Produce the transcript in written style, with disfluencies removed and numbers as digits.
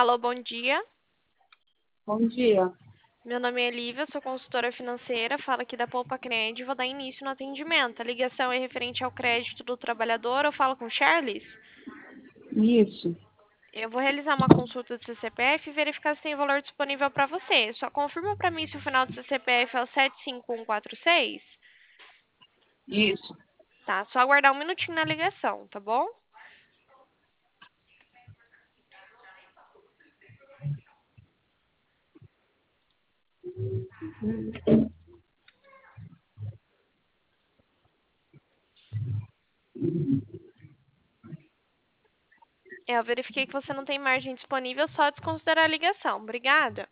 Alô, bom dia. Bom dia. Meu nome é Lívia, sou consultora financeira, falo aqui da Poupa Cred e vou dar início no atendimento. A ligação é referente ao crédito do trabalhador, eu falo com Charles. Isso, Eu vou realizar uma consulta do seu CPF e verificar se tem valor disponível para você. Só confirma para mim se o final do seu CPF é o 75146. isso. Tá, só aguardar um minutinho na ligação, tá bom? Eu verifiquei que você não tem margem disponível, só desconsiderar a ligação. Obrigada.